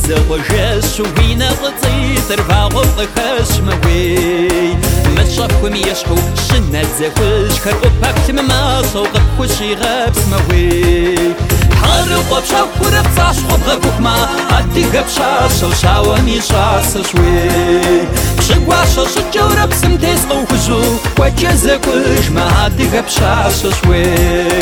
زغجس وين غطي ترفعوا خشموي مشاكم يشحو شنات زغج خرقوا بكتم ما صوغ خوشي غاب سموي حرقوا بشاكور بصاش خبغبوك ما عدي غبشاش وشاواني شاس شوي بشقواشا شجورة بسمتيس قوخجو وكي زغج ما عدي غبشاش شوي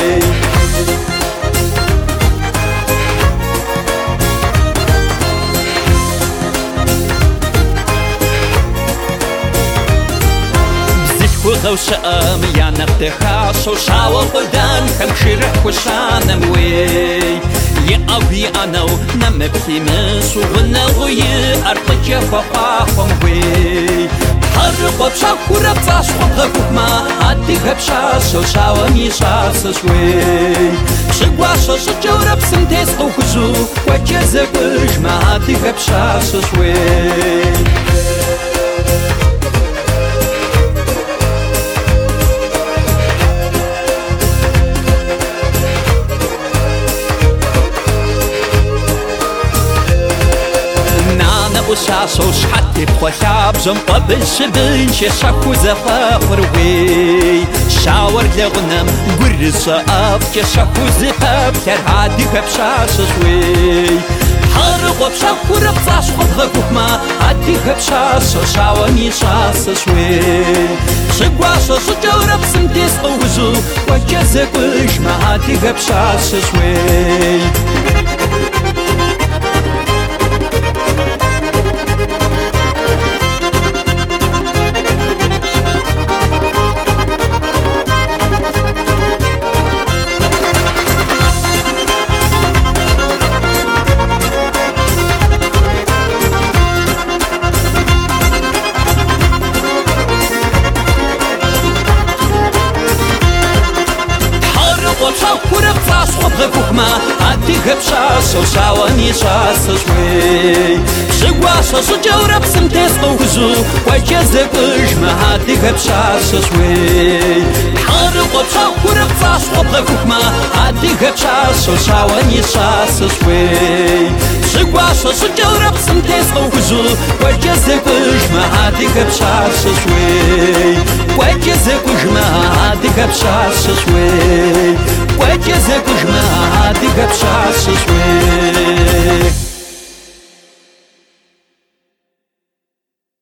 وغوشة يا نفتخا شوشاو قدان خمشيرح وشانم وي يا أبي أنا ونمبكي مش وغنغوي أرقك فقاهم وي حرقوا بشاكورة بصاش وغبوك ما عدي غبشاش شوشاو ميشاس شوي شقواشا شجورة بسمتيس قوخجو وكي زغج ما عدي غبشاش شوي وشاشو شحتي بخوشاب جم قبل شبين شاكو زفاخر وي شاور لغنم قرص أب شاكو زفاب كرهادي بشاش شوي حرقوا بشاكو ربصاش خبغبوك ما عدي بشاش شاواني شاس شوي شقواشا شجورة بسمتيس قوزو وكزكوش ما عدي بشاش شوي وشاكورة بصاش وبغبوك ما عدي غبشاش وشاواني شاس شوي شقواشا شجورة بسمتيس قوخجو وكي زغج ما عدي غبشاش شوي حرقوا بشاكورة بصاش وبغبوك ما عدي غبشاش وشاواني شاس شوي شقواشا شجورة بسمتيس قوخجو وكي زغج ما عدي غبشاش شوي وكي زغج ما عدي غبشاش شوي